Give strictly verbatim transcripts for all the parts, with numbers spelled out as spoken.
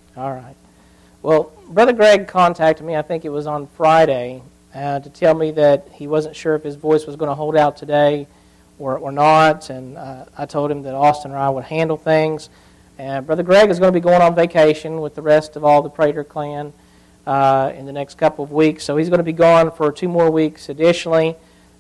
All right. Well, Brother Greg contacted me, I think it was on Friday, uh, to tell me that he wasn't sure if his voice was going to hold out today or, or not, and uh, I told him that Austin or I would handle things. And Brother Greg is going to be going on vacation with the rest of all the Prater clan uh, in the next couple of weeks, so he's going to be gone for two more weeks additionally.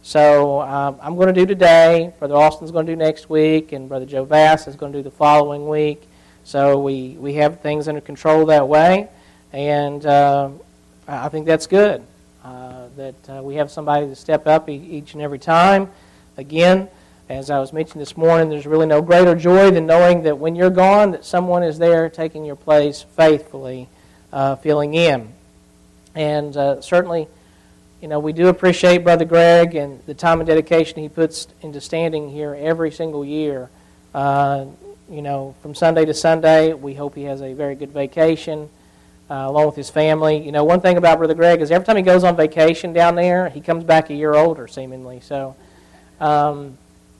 So um, I'm going to do today, Brother Austin's going to do next week, and Brother Joe Vass is going to do the following week. So we, we have things under control that way. And uh, I think that's good, uh, that uh, we have somebody to step up e- each and every time. Again, as I was mentioning this morning, there's really no greater joy than knowing that when you're gone, that someone is there taking your place faithfully, uh, filling in. And uh, certainly, you know, we do appreciate Brother Greg and the time and dedication he puts into standing here every single year. Uh, you know, from Sunday to Sunday, we hope he has a very good vacation. Uh, along with his family. You know, one thing about Brother Greg is every time he goes on vacation down there, he comes back a year older, seemingly. So, um,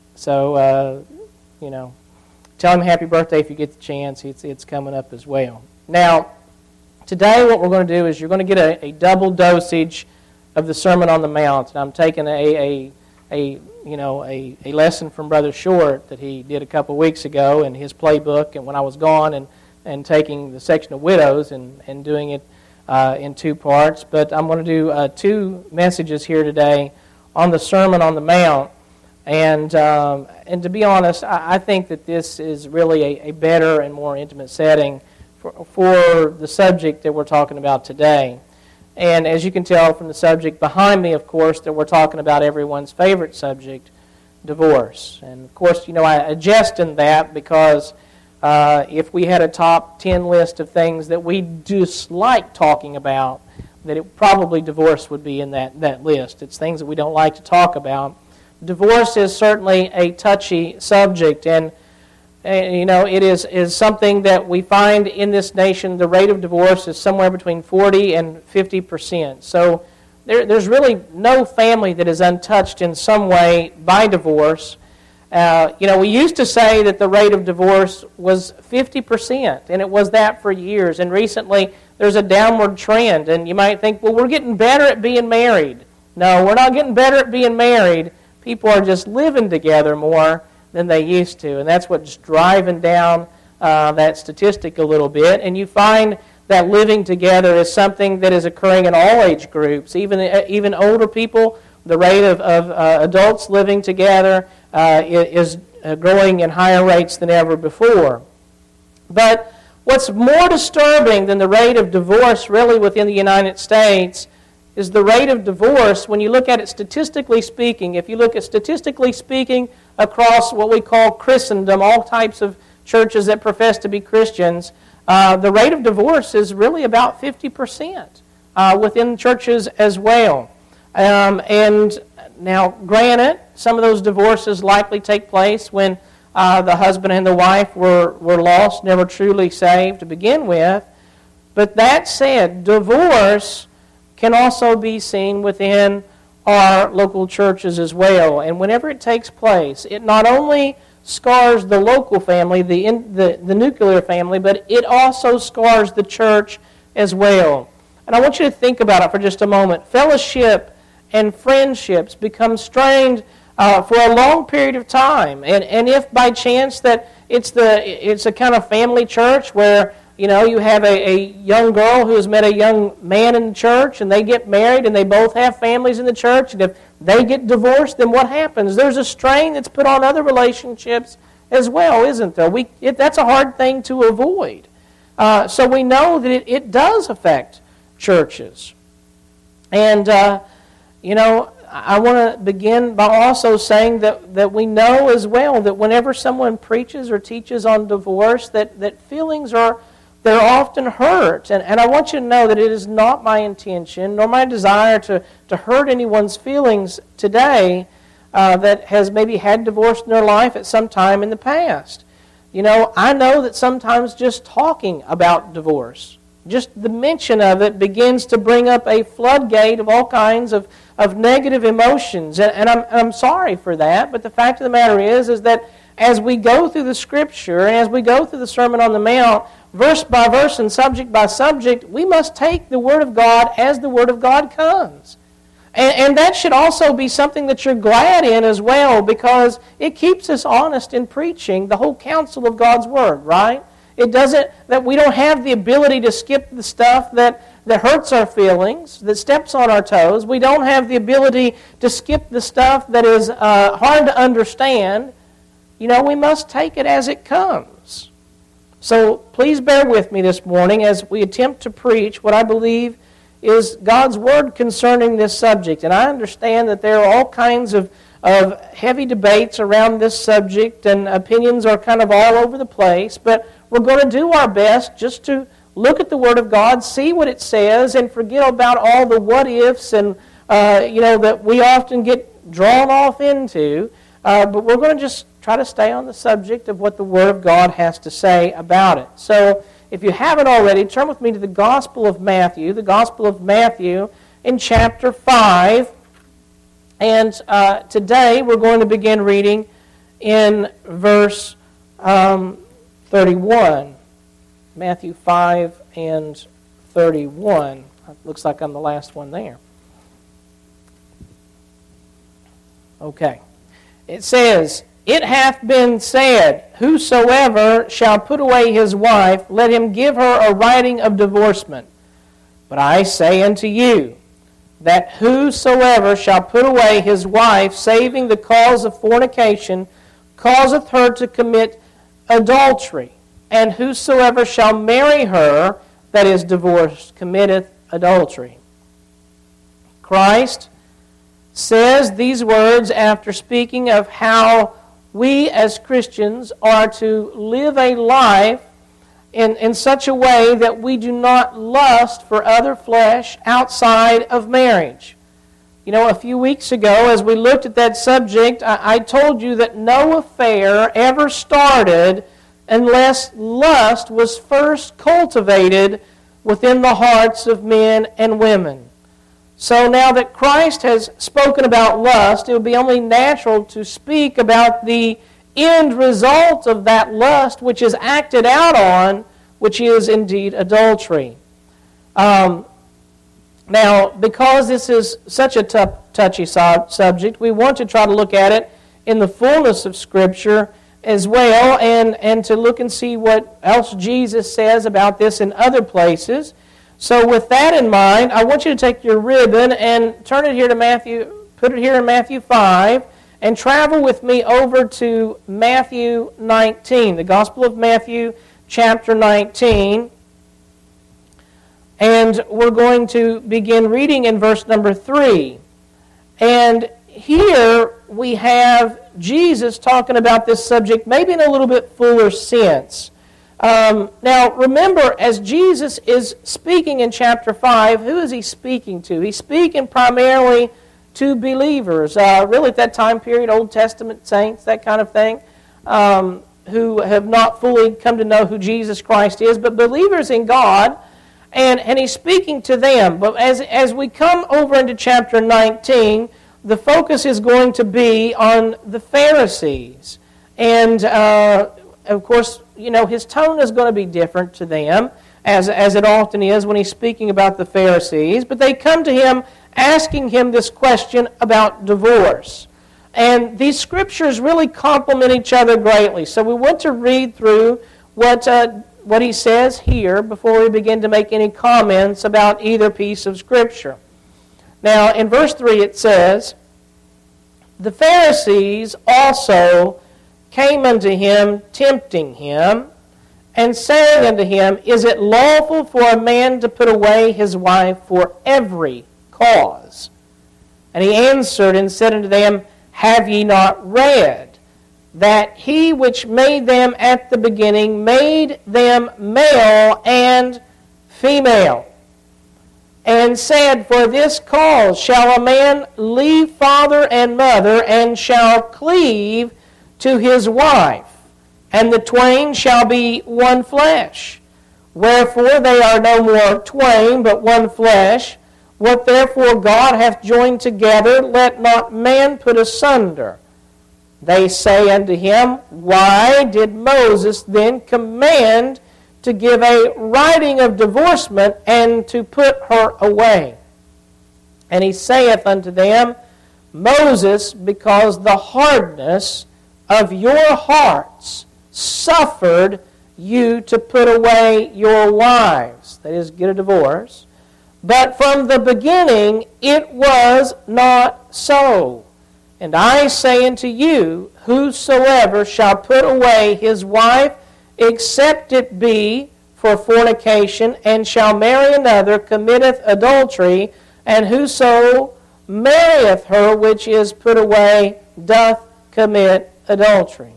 so uh, you know, tell him happy birthday if you get the chance. It's, it's coming up as well. Now, today what we're going to do is you're going to get a, a double dosage of the Sermon on the Mount. And I'm taking a, a, a you know, a, a lesson from Brother Short that he did a couple weeks ago in his playbook, and when I was gone, and and taking the section of widows and, and doing it uh, in two parts. But I'm going to do uh, two messages here today on the Sermon on the Mount. And um, and to be honest, I, I think that this is really a, a better and more intimate setting for, for the subject that we're talking about today. And as you can tell from the subject behind me, of course, that we're talking about everyone's favorite subject, divorce. And of course, you know, I, I jest in that because Uh, if we had a top ten list of things that we dislike talking about, that it probably divorce would be in that, that list. It's things that we don't like to talk about. Divorce is certainly a touchy subject, and, and you know, it is, is something that we find in this nation. The rate of divorce is somewhere between forty and fifty percent. So there, there's really no family that is untouched in some way by divorce. Uh, you know, we used to say that the rate of divorce was fifty percent, and it was that for years. And recently, there's a downward trend. And you might think, well, we're getting better at being married. No, we're not getting better at being married. People are just living together more than they used to. And that's what's driving down uh, that statistic a little bit. And you find that living together is something that is occurring in all age groups, even, uh, even older people. The rate of, of uh, adults living together uh, is uh, growing in higher rates than ever before. But what's more disturbing than the rate of divorce really within the United States is the rate of divorce when you look at it statistically speaking. If you look at statistically speaking across what we call Christendom, all types of churches that profess to be Christians, uh, the rate of divorce is really about fifty percent uh, within churches as well. Um, and now, granted, some of those divorces likely take place when uh, the husband and the wife were, were lost, never truly saved to begin with. But that said, divorce can also be seen within our local churches as well. And whenever it takes place, it not only scars the local family, the, in, the, the nuclear family, but it also scars the church as well. And I want you to think about it for just a moment. Fellowship and friendships become strained uh, for a long period of time. And and if by chance that it's the it's a kind of family church where, you know, you have a, a young girl who has met a young man in the church and they get married and they both have families in the church, and if they get divorced, then what happens? There's a strain that's put on other relationships as well, isn't there? We it, that's a hard thing to avoid. Uh, so we know that it, it does affect churches. And uh, You know, I want to begin by also saying that, that we know as well that whenever someone preaches or teaches on divorce, that, that feelings are, they're often hurt. And, and I want you to know that it is not my intention nor my desire to, to hurt anyone's feelings today uh, that has maybe had divorce in their life at some time in the past. You know, I know that sometimes just talking about divorce, just the mention of it begins to bring up a floodgate of all kinds of, of negative emotions. And, and I'm, I'm sorry for that, but the fact of the matter is, is that as we go through the Scripture and as we go through the Sermon on the Mount, verse by verse and subject by subject. We must take the Word of God as the Word of God comes. And, and that should also be something that you're glad in as well, because it keeps us honest in preaching the whole counsel of God's Word, right? It doesn't, that we don't have the ability to skip the stuff that, that hurts our feelings, that steps on our toes. We don't have the ability to skip the stuff that is uh, hard to understand. You know, we must take it as it comes. So please bear with me this morning as we attempt to preach what I believe is God's Word concerning this subject. And I understand that there are all kinds of, of heavy debates around this subject, and opinions are kind of all over the place, but we're going to do our best just to look at the Word of God, see what it says, and forget about all the what-ifs and uh, you know that we often get drawn off into. Uh, but we're going to just try to stay on the subject of what the Word of God has to say about it. So, if you haven't already, turn with me to the Gospel of Matthew, the Gospel of Matthew in chapter five. And uh, today we're going to begin reading in verse um, thirty-one. Matthew five and thirty-one. It looks like I'm the last one there. Okay. It says, "It hath been said, whosoever shall put away his wife, let him give her a writing of divorcement. But I say unto you, that whosoever shall put away his wife, saving the cause of fornication, causeth her to commit adultery. And whosoever shall marry her that is divorced, committeth adultery." Christ says these words after speaking of how we as Christians are to live a life in, in such a way that we do not lust for other flesh outside of marriage. You know, a few weeks ago, as we looked at that subject, I, I told you that no affair ever started unless lust was first cultivated within the hearts of men and women. So now that Christ has spoken about lust, it would be only natural to speak about the end result of that lust, which is acted out on, which is indeed adultery. Um, now, because this is such a tough, touchy subject, we want to try to look at it in the fullness of Scripture as well, and, and to look and see what else Jesus says about this in other places. So with that in mind, I want you to take your ribbon and turn it here to Matthew, put it here in Matthew five, and travel with me over to Matthew nineteen, the Gospel of Matthew, chapter nineteen. And we're going to begin reading in verse number three. And here we have Jesus talking about this subject maybe in a little bit fuller sense. Um, now, remember, as Jesus is speaking in chapter five, who is he speaking to? He's speaking primarily to believers, uh, really at that time period, Old Testament saints, that kind of thing, um, who have not fully come to know who Jesus Christ is, but believers in God, and, and he's speaking to them. But as, as we come over into chapter nineteen, the focus is going to be on the Pharisees. And, uh, of course, you know, his tone is going to be different to them, as, as it often is when he's speaking about the Pharisees. But they come to him asking him this question about divorce. And these scriptures really complement each other greatly. So we want to read through what, uh, what he says here before we begin to make any comments about either piece of Scripture. Now, in verse three it says, "The Pharisees also came unto him, tempting him, and saying unto him, Is it lawful for a man to put away his wife for every cause? And he answered and said unto them, Have ye not read that he which made them at the beginning made them male and female? And said, For this cause shall a man leave father and mother, and shall cleave to his wife, and the twain shall be one flesh. Wherefore they are no more twain, but one flesh. What therefore God hath joined together, let not man put asunder. They say unto him, Why did Moses then command to give a writing of divorcement and to put her away. And he saith unto them, Moses, because the hardness of your hearts suffered you to put away your wives, that is, get a divorce. But from the beginning it was not so. And I say unto you, whosoever shall put away his wife, except it be for fornication, and shall marry another, committeth adultery, and whoso marrieth her which is put away doth commit adultery.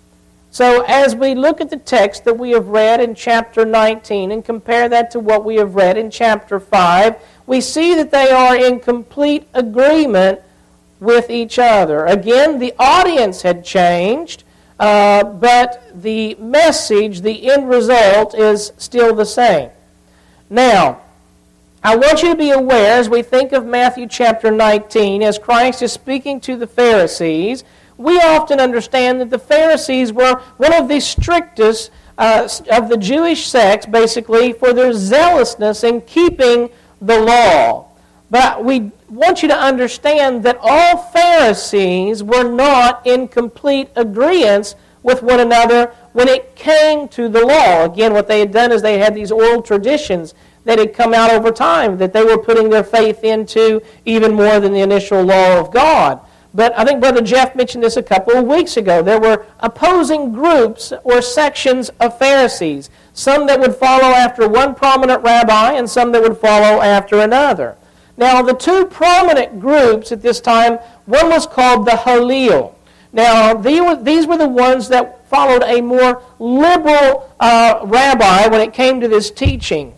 So as we look at the text that we have read in chapter nineteen and compare that to what we have read in chapter five, we see that they are in complete agreement with each other. Again, the audience had changed, uh, but the message, the end result, is still the same. Now, I want you to be aware as we think of Matthew chapter nineteen, as Christ is speaking to the Pharisees, we often understand that the Pharisees were one of the strictest uh, of the Jewish sects, basically, for their zealousness in keeping the law. But we want you to understand that all Pharisees were not in complete agreement with one another when it came to the law. Again, what they had done is they had these oral traditions that had come out over time that they were putting their faith into even more than the initial law of God. But I think Brother Jeff mentioned this a couple of weeks ago. There were opposing groups or sections of Pharisees, some that would follow after one prominent rabbi and some that would follow after another. Now, the two prominent groups at this time, one was called the Halil. Now, these were the ones that followed a more liberal uh, rabbi when it came to this teaching.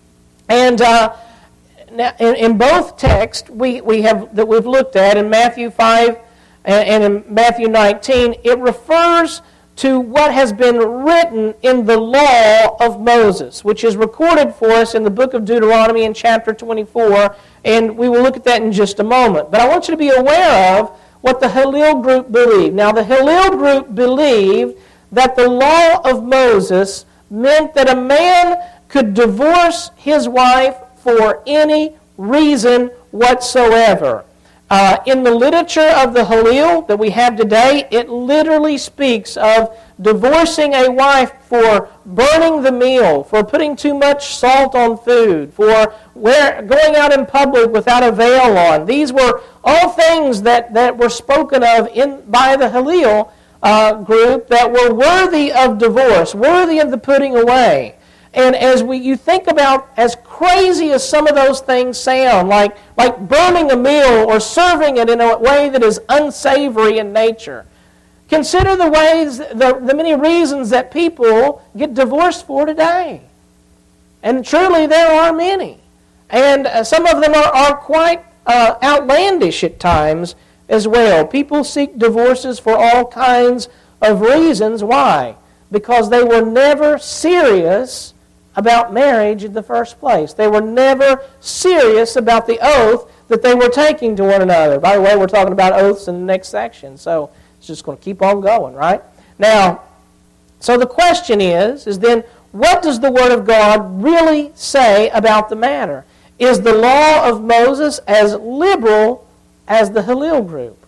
And uh, now, in, in both texts we, we have that we've looked at, in Matthew five and, and in Matthew nineteen, it refers to what has been written in the law of Moses, which is recorded for us in the book of Deuteronomy in chapter twenty-four, and we will look at that in just a moment. But I want you to be aware of what the Halil group believed. Now, the Halil group believed that the law of Moses meant that a man could divorce his wife for any reason whatsoever. Uh, in the literature of the Halil that we have today, it literally speaks of divorcing a wife for burning the meal, for putting too much salt on food, for wear, going out in public without a veil on. These were all things that, that were spoken of in by the Halil uh, group that were worthy of divorce, worthy of the putting away. And as we you think about, as crazy as some of those things sound, like, like burning a meal or serving it in a way that is unsavory in nature, consider the ways, the, the many reasons that people get divorced for today. And truly there are many. And uh, some of them are, are quite uh, outlandish at times as well. People seek divorces for all kinds of reasons. Why? Because they were never serious about marriage in the first place. They were never serious about the oath that they were taking to one another. By the way, we're talking about oaths in the next section, so it's just going to keep on going, right? Now, so the question is, is then, what does the Word of God really say about the matter? Is the law of Moses as liberal as the Halil group?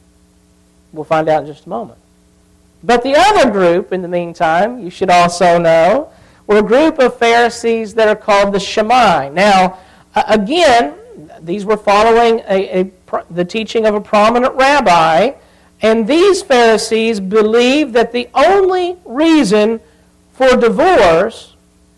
We'll find out in just a moment. But the other group, in the meantime, you should also know, were a group of Pharisees that are called the Shammai. Now, uh, again, these were following a, a, the teaching of a prominent rabbi, and these Pharisees believed that the only reason for divorce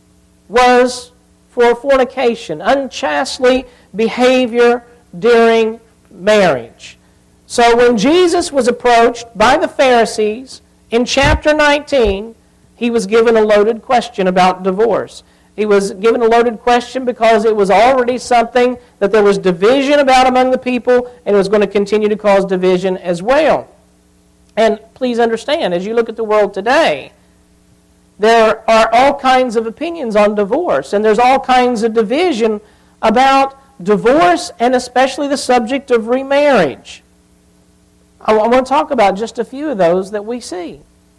was for fornication, unchastely behavior during marriage. So when Jesus was approached by the Pharisees in chapter nineteen, he was given a loaded question about divorce. He was given a loaded question because it was already something that there was division about among the people, and it was going to continue to cause division as well. And please understand, as you look at the world today, there are all kinds of opinions on divorce, and there's all kinds of division about divorce, and especially the subject of remarriage. I want to talk about just a few of those that we see.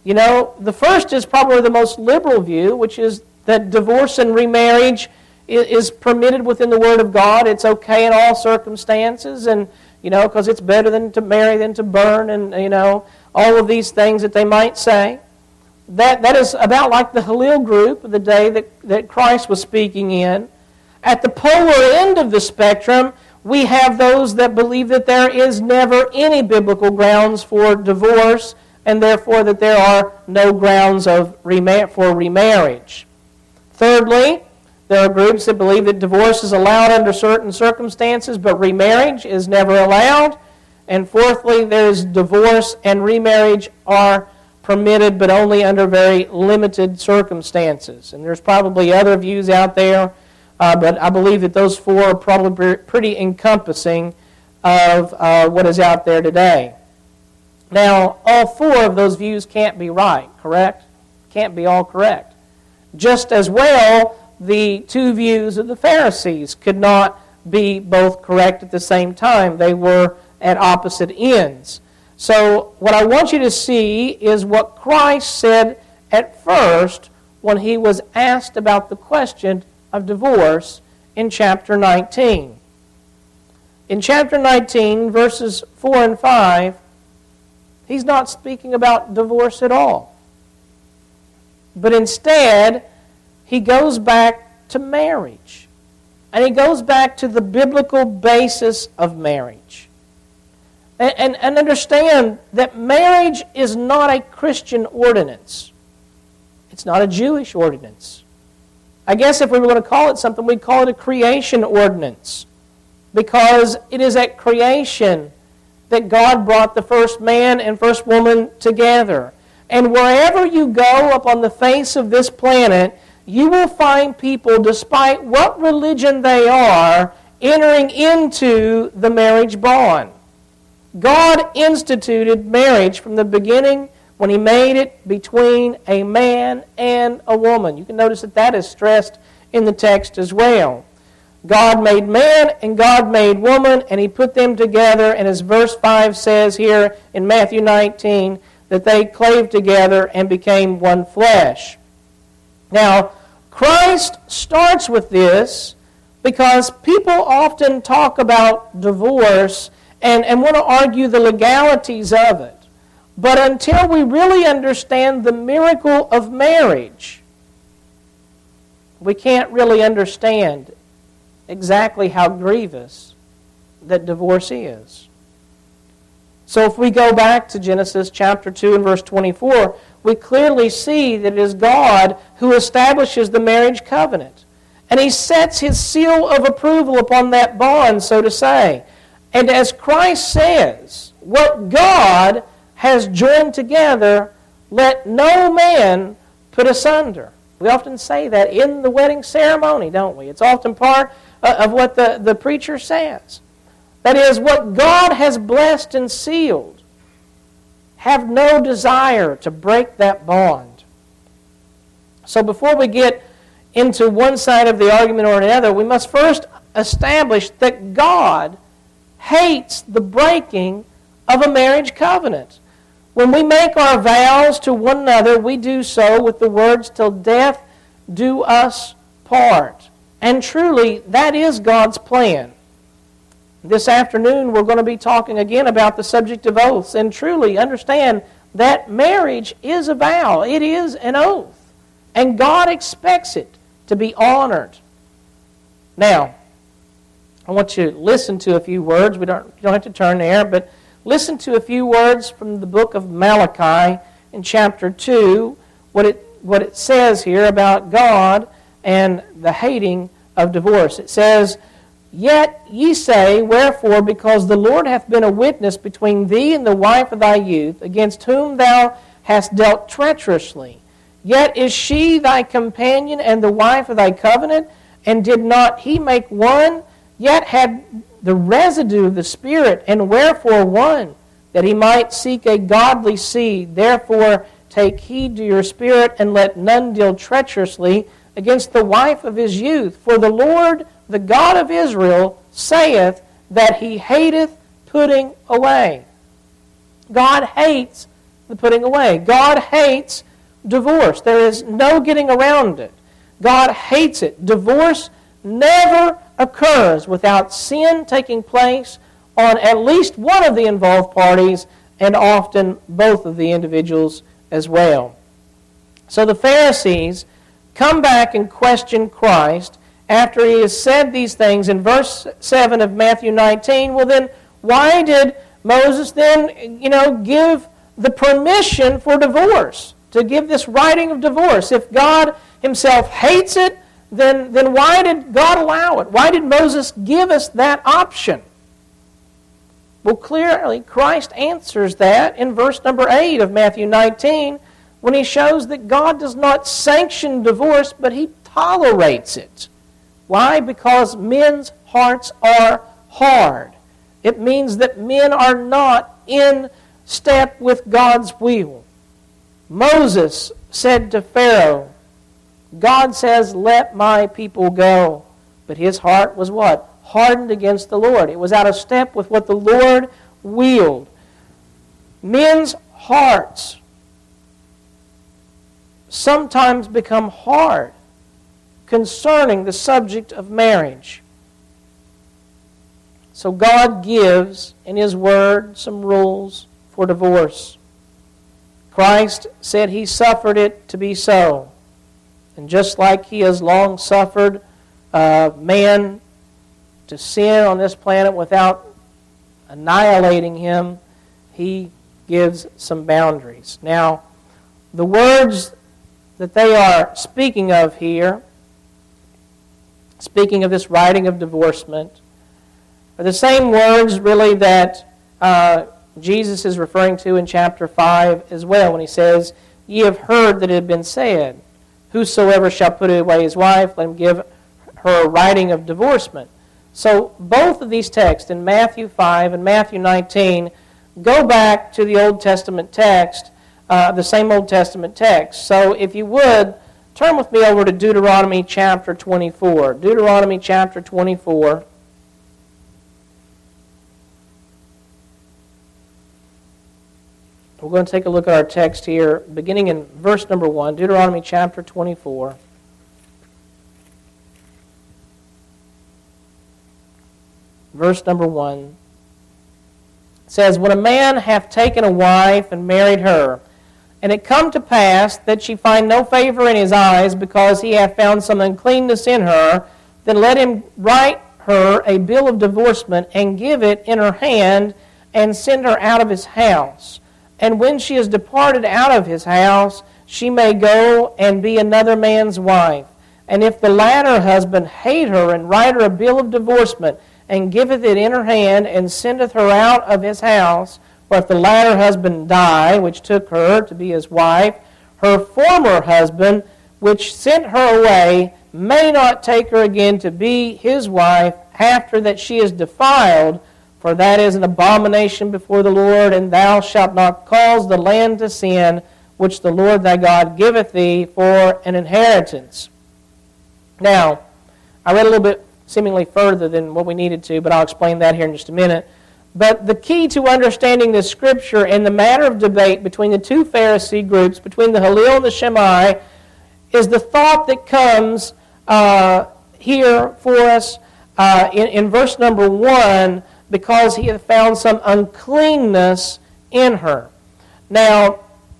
You know, the first is probably the most liberal view, which is that divorce and remarriage is permitted within the Word of God. It's okay in all circumstances, and you know, because it's better than to marry than to burn, and you know, all of these things that they might say. That that is about like the Hillel group of the day that, that Christ was speaking in. At the polar end of the spectrum, we have those that believe that there is never any biblical grounds for divorce, and therefore that there are no grounds of remar- for remarriage. Thirdly, there are groups that believe that divorce is allowed under certain circumstances, but remarriage is never allowed. And fourthly, there's divorce and remarriage are permitted, but only under very limited circumstances. And there's probably other views out there, uh, but I believe that those four are probably pretty encompassing of uh, what is out there today. Now, all four of those views can't be right, correct? Can't be all correct. Just as well, the two views of the Pharisees could not be both correct at the same time. They were at opposite ends. So what I want you to see is what Christ said at first when he was asked about the question of divorce in chapter nineteen. In chapter nineteen, verses four and five, he's not speaking about divorce at all. But instead, he goes back to marriage. And he goes back to the biblical basis of marriage. And, and, and understand that marriage is not a Christian ordinance. It's not a Jewish ordinance. I guess if we were going to call it something, we'd call it a creation ordinance. Because it is at creation that God brought the first man and first woman together. And wherever you go upon the face of this planet, you will find people, despite what religion they are, entering into the marriage bond. God instituted marriage from the beginning when He made it between a man and a woman. You can notice that that is stressed in the text as well. God made man and God made woman, and He put them together, and as verse five says here in Matthew nineteen, that they clave together and became one flesh. Now, Christ starts with this because people often talk about divorce and, and want to argue the legalities of it. But until we really understand the miracle of marriage, we can't really understand exactly how grievous that divorce is. So if we go back to Genesis chapter two and verse twenty-four, we clearly see that it is God who establishes the marriage covenant. And He sets His seal of approval upon that bond, so to say. And as Christ says, what God has joined together, let no man put asunder. We often say that in the wedding ceremony, don't we? It's often part of what the, the preacher says. That is, what God has blessed and sealed, have no desire to break that bond. So before we get into one side of the argument or another, we must first establish that God hates the breaking of a marriage covenant. When we make our vows to one another, we do so with the words, "Till death do us part." And truly, that is God's plan. This afternoon, we're going to be talking again about the subject of oaths. And truly understand that marriage is a vow. It is an oath. And God expects it to be honored. Now, I want you to listen to a few words. We don't, you don't have to turn there, but listen to a few words from the book of Malachi in chapter two, what it, what it says here about God and the hating of divorce. It says, "Yet ye say, Wherefore, because the Lord hath been a witness between thee and the wife of thy youth, against whom thou hast dealt treacherously. Yet is she thy companion and the wife of thy covenant, and did not he make one? Yet had the residue of the Spirit, and wherefore one? That he might seek a godly seed. Therefore take heed to your spirit, and let none deal treacherously against the wife of his youth. For the Lord, the God of Israel, saith that He hateth putting away." God hates the putting away. God hates divorce. There is no getting around it. God hates it. Divorce never occurs without sin taking place on at least one of the involved parties, and often both of the individuals as well. So the Pharisees come back and question Christ after he has said these things in verse seven of Matthew nineteen. Well, then why did Moses then, you know, give the permission for divorce, to give this writing of divorce? If God himself hates it, then, then why did God allow it? Why did Moses give us that option? Well, clearly, Christ answers that in verse number eight of Matthew nineteen, when he shows that God does not sanction divorce, but he tolerates it. Why? Because men's hearts are hard. It means that men are not in step with God's will. Moses said to Pharaoh, God says, let my people go. But his heart was what? Hardened against the Lord. It was out of step with what the Lord willed. Men's hearts sometimes become hard concerning the subject of marriage. So God gives in His Word some rules for divorce. Christ said He suffered it to be so. And just like He has long suffered uh, man to sin on this planet without annihilating him, He gives some boundaries. Now, the words that they are speaking of here, speaking of this writing of divorcement, are the same words really that uh, Jesus is referring to in chapter five as well, when He says, ye have heard that it had been said, whosoever shall put away his wife, let him give her a writing of divorcement. So both of these texts in Matthew five and Matthew nineteen go back to the Old Testament text, uh, the same Old Testament text. So if you would, turn with me over to Deuteronomy chapter twenty-four. Deuteronomy chapter twenty-four. We're going to take a look at our text here, beginning in verse number one, Deuteronomy chapter twenty-four. Verse number one. It says, when a man hath taken a wife and married her, and it come to pass that she find no favor in his eyes, because he hath found some uncleanness in her, then let him write her a bill of divorcement, and give it in her hand, and send her out of his house. And when she is departed out of his house, she may go and be another man's wife. And if the latter husband hate her, and write her a bill of divorcement, and giveth it in her hand, and sendeth her out of his house, or if the latter husband die, which took her to be his wife, her former husband, which sent her away, may not take her again to be his wife, after that she is defiled, for that is an abomination before the Lord, and thou shalt not cause the land to sin, which the Lord thy God giveth thee for an inheritance. Now, I read a little bit seemingly further than what we needed to, but I'll explain that here in just a minute. But the key to understanding this scripture and the matter of debate between the two Pharisee groups, between the Hillel and the Shammai, is the thought that comes uh, here for us uh, in, in verse number one, because he had found some uncleanness in her. Now,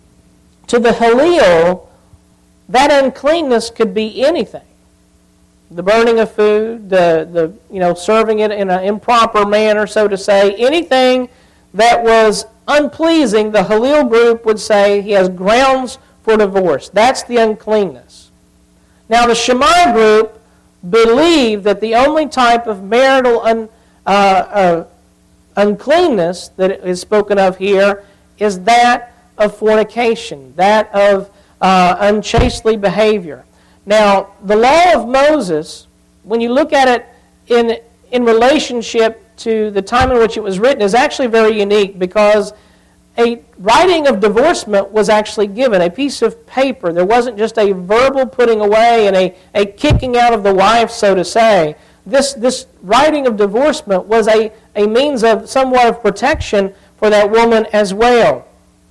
to the Hillel, that uncleanness could be anything. The burning of food, the, the you know, serving it in an improper manner, so to say, anything that was unpleasing, the Hillel group would say he has grounds for divorce. That's the uncleanness. Now, the Shammai group believe that the only type of marital un, uh, uh, uncleanness that is spoken of here is that of fornication, that of uh, unchastely behavior. Now, the law of Moses, when you look at it in, in relationship to the time in which it was written, is actually very unique, because a writing of divorcement was actually given, a piece of paper. There wasn't just a verbal putting away and a, a kicking out of the wife, so to say. This, this writing of divorcement was a, a means of somewhat of protection for that woman as well.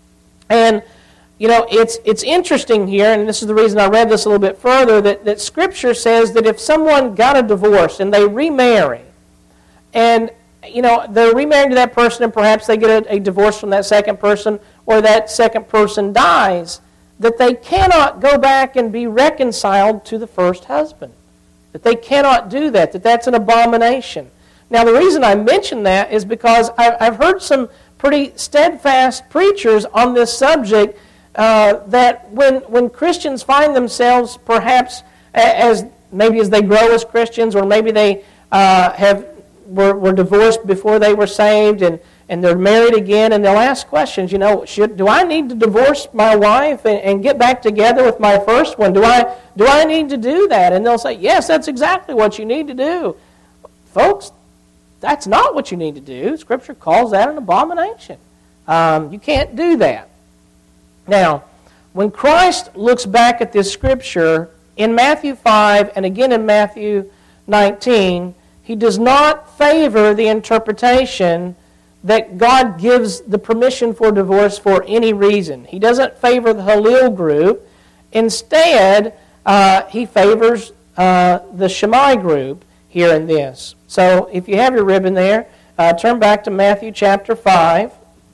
And, you know, it's it's interesting here, and this is the reason I read this a little bit further, that, that Scripture says that if someone got a divorce and they remarry, and, you know, they're remarried to that person and perhaps they get a, a divorce from that second person, or that second person dies, that they cannot go back and be reconciled to the first husband. That they cannot do that, that that's an abomination. Now, the reason I mention that is because I've heard some pretty steadfast preachers on this subject uh, that when when Christians find themselves perhaps as maybe as they grow as Christians, or maybe they uh, have were, were divorced before they were saved, and, and they're married again, and they'll ask questions, you know, should do I need to divorce my wife and, and get back together with my first one? Do I do I need to do that? And they'll say, yes, that's exactly what you need to do. Folks, that's not what you need to do. Scripture calls that an abomination. Um, you can't do that. Now, when Christ looks back at this Scripture, in Matthew five and again in Matthew nineteen, He does not favor the interpretation that God gives the permission for divorce for any reason. He doesn't favor the Halil group. Instead, uh, He favors uh, the Shammai group here in this. So if you have your ribbon there, uh, turn back to Matthew chapter five.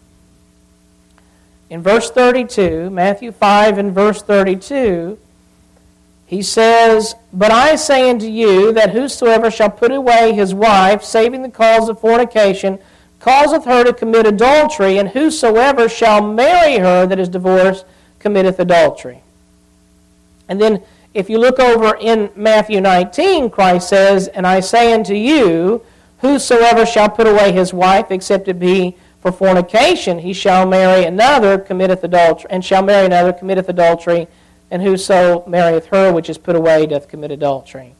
In verse thirty-two, Matthew five and verse thirty-two, he says, "But I say unto you that whosoever shall put away his wife, saving the cause of fornication, causeth her to commit adultery, and whosoever shall marry her that is divorced committeth adultery." And then if you look over in Matthew nineteen, Christ says, "And I say unto you, whosoever shall put away his wife, except it be for fornication, he shall marry another, committeth adultery, and shall marry another, committeth adultery, and whoso marrieth her which is put away doth commit adultery."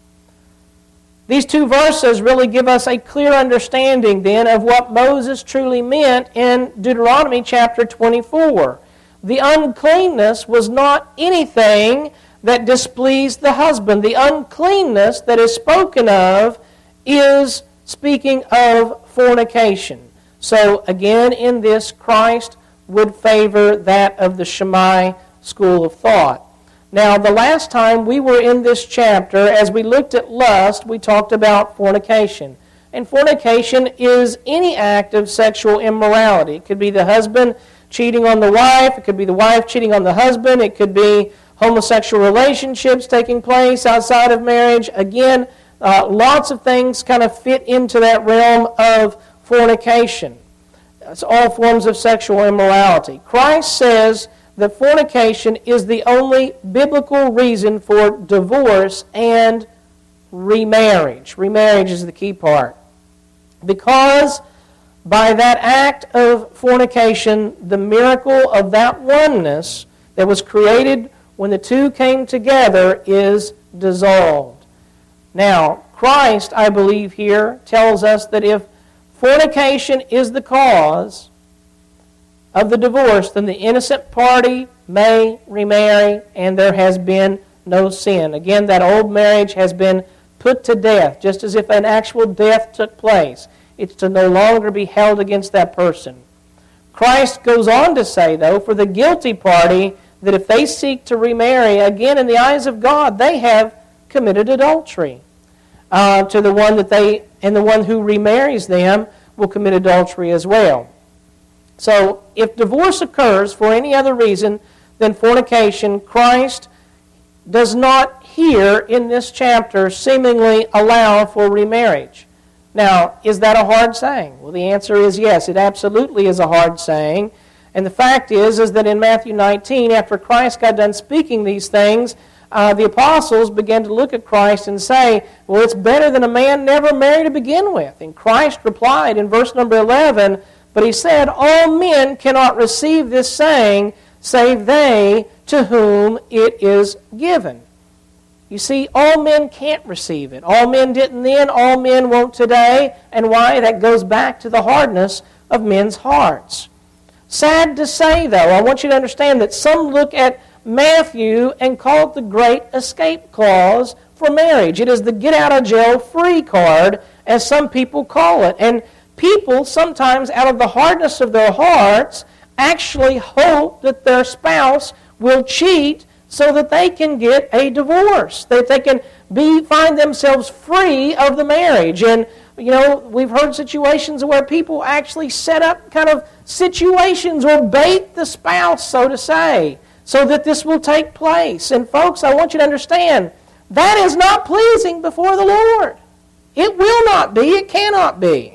These two verses really give us a clear understanding then of what Moses truly meant in Deuteronomy chapter twenty-four. The uncleanness was not anything that displeased the husband. The uncleanness that is spoken of is speaking of fornication. So again, in this, Christ would favor that of the Shammai school of thought. Now, the last time we were in this chapter, as we looked at lust, we talked about fornication. And fornication is any act of sexual immorality. It could be the husband cheating on the wife. It could be the wife cheating on the husband. It could be homosexual relationships taking place outside of marriage. Again, uh, lots of things kind of fit into that realm of fornication. It's all forms of sexual immorality. Christ says that fornication is the only biblical reason for divorce and remarriage. Remarriage is the key part. Because by that act of fornication, the miracle of that oneness that was created when the two came together is dissolved. Now, Christ, I believe here, tells us that if fornication is the cause of the divorce, then the innocent party may remarry, and there has been no sin. Again, that old marriage has been put to death, just as if an actual death took place. It's to no longer be held against that person. Christ goes on to say, though, for the guilty party, that if they seek to remarry, again, in the eyes of God, they have committed adultery. Uh, to the one that they, and the one who remarries them will commit adultery as well. So, if divorce occurs for any other reason than fornication, Christ does not here in this chapter seemingly allow for remarriage. Now, is that a hard saying? Well, the answer is yes, it absolutely is a hard saying. And the fact is, is that in Matthew nineteen, after Christ got done speaking these things, uh, the apostles began to look at Christ and say, well, it's better than a man never marry to begin with. And Christ replied in verse number eleven, but he said, all men cannot receive this saying, save they to whom it is given. You see, all men can't receive it. All men didn't then, all men won't today. And why? That goes back to the hardness of men's hearts. Sad to say, though, I want you to understand that some look at Matthew and call it the great escape clause for marriage. It is the get out of jail free card, as some people call it. And people sometimes, out of the hardness of their hearts, actually hope that their spouse will cheat so that they can get a divorce, that they can be find themselves free of the marriage. And, you know, we've heard situations where people actually set up kind of situations or bait the spouse, so to say, so that this will take place. And folks, I want you to understand, that is not pleasing before the Lord. It will not be. It cannot be.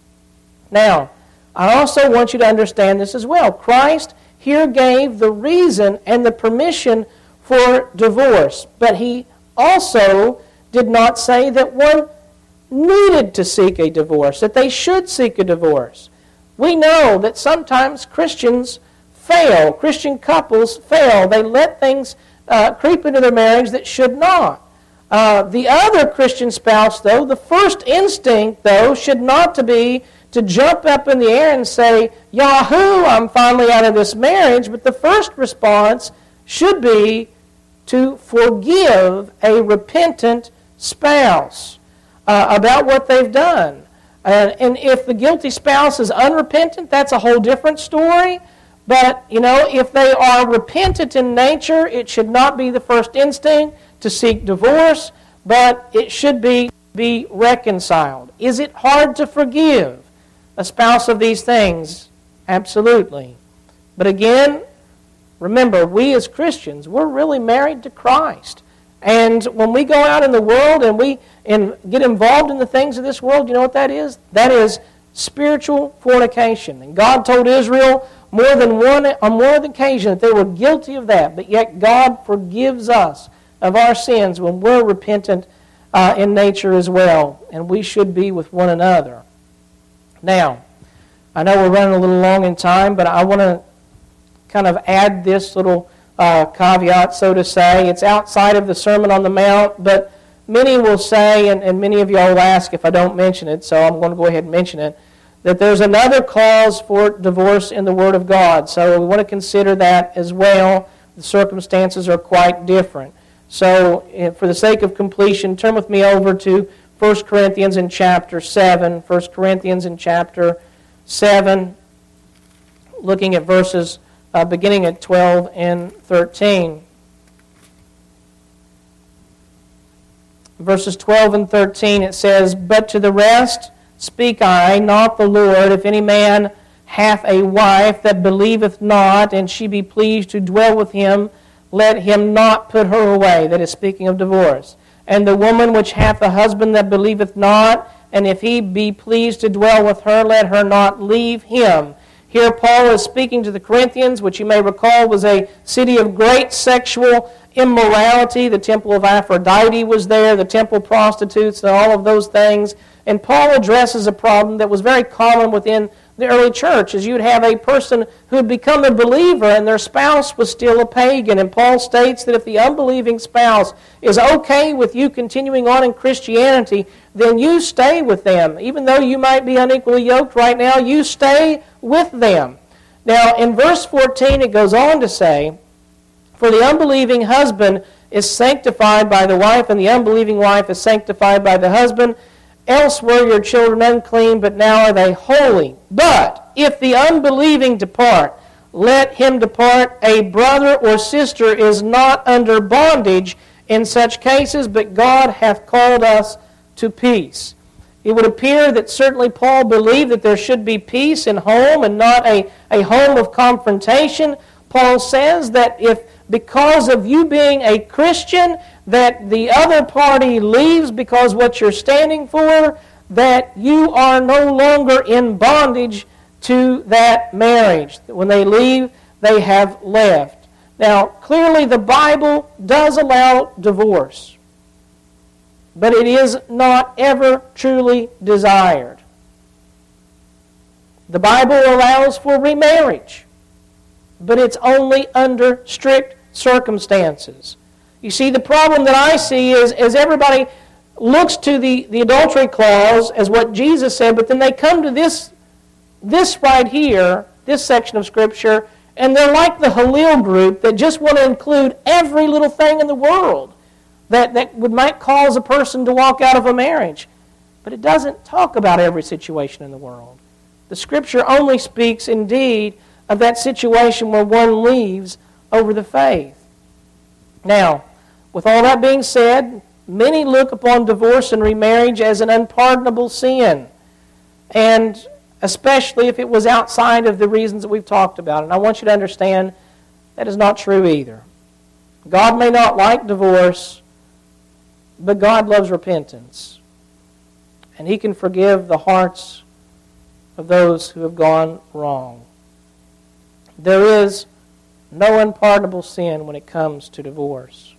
Now, I also want you to understand this as well. Christ here gave the reason and the permission for divorce, but He also did not say that one needed to seek a divorce, that they should seek a divorce. We know that sometimes Christians fail, Christian couples fail. They let things uh, creep into their marriage that should not. Uh, the other Christian spouse, though, the first instinct, though, should not to be to jump up in the air and say, Yahoo, I'm finally out of this marriage. But the first response should be to forgive a repentant spouse uh, about what they've done. Uh, and if the guilty spouse is unrepentant, that's a whole different story. But, you know, if they are repentant in nature, it should not be the first instinct to seek divorce, but it should be be reconciled. Is it hard to forgive a spouse of these things? Absolutely. But again, remember, we as Christians, we're really married to Christ. And when we go out in the world and we and get involved in the things of this world, you know what that is? That is spiritual fornication. And God told Israel more than one on more than occasion that they were guilty of that. But yet God forgives us of our sins when we're repentant uh, in nature as well. And we should be with one another. Now, I know we're running a little long in time, but I want to kind of add this little uh, caveat, so to say. It's outside of the Sermon on the Mount, but many will say, and, and many of y'all will ask if I don't mention it, so I'm going to go ahead and mention it, that there's another cause for divorce in the Word of God. So we want to consider that as well. The circumstances are quite different. So for the sake of completion, turn with me over to First Corinthians in chapter seven. First Corinthians in chapter seven, looking at verses uh, beginning at twelve and thirteen. Verses twelve and thirteen, it says, But to the rest speak I, not the Lord, if any man hath a wife that believeth not, and she be pleased to dwell with him, let him not put her away. That is speaking of divorce. And the woman which hath a husband that believeth not, and if he be pleased to dwell with her, let her not leave him. Here Paul is speaking to the Corinthians, which you may recall was a city of great sexual immorality. The temple of Aphrodite was there, the temple prostitutes, and all of those things. And Paul addresses a problem that was very common within the early church, is you'd have a person who had become a believer and their spouse was still a pagan. And Paul states that if the unbelieving spouse is okay with you continuing on in Christianity, then you stay with them. Even though you might be unequally yoked right now, you stay with them. Now, in verse fourteen, it goes on to say, For the unbelieving husband is sanctified by the wife, and the unbelieving wife is sanctified by the husband. Else were your children unclean, but now are they holy. But if the unbelieving depart, let him depart. A brother or sister is not under bondage in such cases, but God hath called us to peace. It would appear that certainly Paul believed that there should be peace in home and not a, a home of confrontation. Paul says that if because of you being a Christian, that the other party leaves because what you're standing for, that you are no longer in bondage to that marriage. When they leave, they have left. Now, clearly the Bible does allow divorce, but it is not ever truly desired. The Bible allows for remarriage, but it's only under strict circumstances. You see, the problem that I see is, is everybody looks to the, the adultery clause as what Jesus said, but then they come to this, this right here, this section of Scripture, and they're like the Halil group that just want to include every little thing in the world that, that would might cause a person to walk out of a marriage. But it doesn't talk about every situation in the world. The Scripture only speaks, indeed, of that situation where one leaves over the faith. Now, with all that being said, many look upon divorce and remarriage as an unpardonable sin, and especially if it was outside of the reasons that we've talked about. And I want you to understand that is not true either. God may not like divorce, but God loves repentance. And He can forgive the hearts of those who have gone wrong. There is no unpardonable sin when it comes to divorce.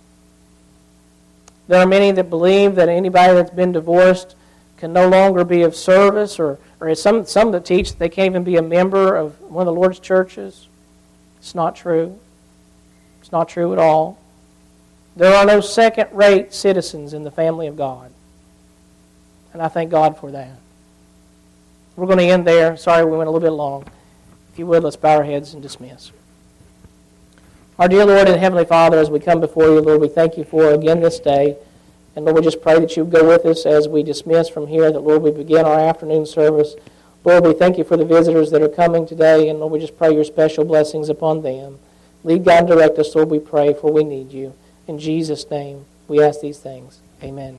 There are many that believe that anybody that's been divorced can no longer be of service, or, or some, some that teach that they can't even be a member of one of the Lord's churches. It's not true. It's not true at all. There are no second-rate citizens in the family of God. And I thank God for that. We're going to end there. Sorry we went a little bit long. If you would, let's bow our heads and dismiss. Our dear Lord and Heavenly Father, as we come before you, Lord, we thank you for again this day. And Lord, we just pray that you would go with us as we dismiss from here, that, Lord, we begin our afternoon service. Lord, we thank you for the visitors that are coming today, and Lord, we just pray your special blessings upon them. Lead, guide, and direct us, Lord, we pray, for we need you. In Jesus' name, we ask these things. Amen.